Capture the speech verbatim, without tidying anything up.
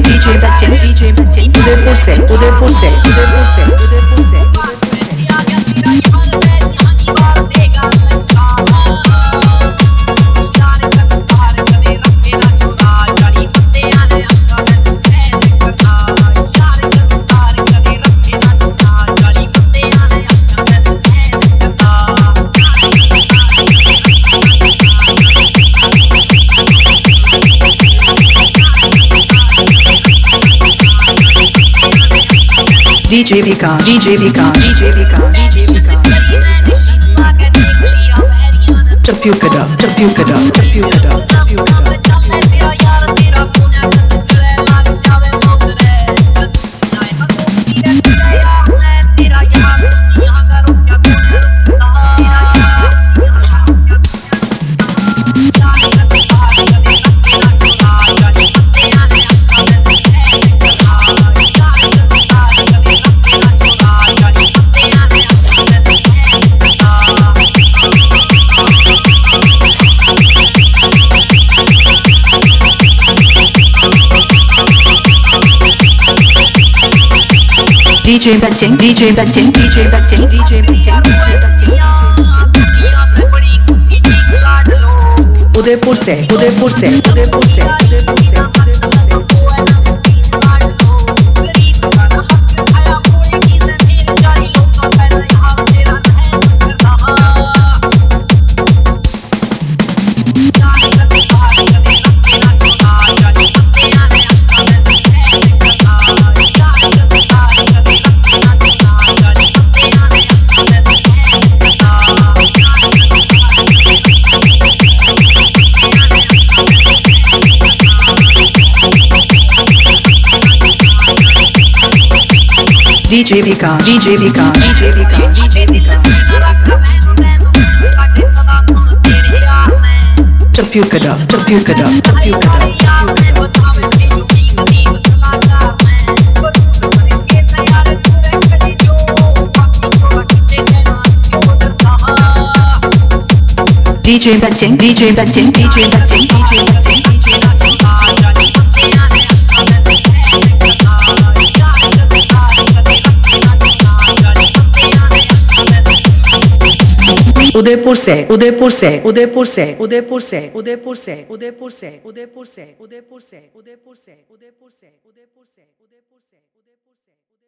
Bachchan DJ Bachchan DJ Bachchan Udaipur से उदयपुर से उदयपुर से उदयपुर से DJ Vikas DJ Vikas DJ Vikas DJ Vikas टप्यू कदा टप्यू कदा टप्यू कदा टप्यू कदा DJ Bachchan DJ Bachchan DJ Bachchan DJ Bachchan Udaipur से उदयपुर से उदयपुर से उदयपुर से DJ Vikas DJ Vikas DJ Vikas DJ Vikas टप्यू कदा टप्यू कदा टप्यू कदा DJ Bachchan DJ Bachchan DJ Bachchan DJ Bachchan Udaipur से उदयपुर से उदयपुर से उदयपुर से उदयपुर से उदयपुर से उदयपुर से उदयपुर से उदयपुर से उदयपुर से उदयपुर से उदयपुर से उदयपुर से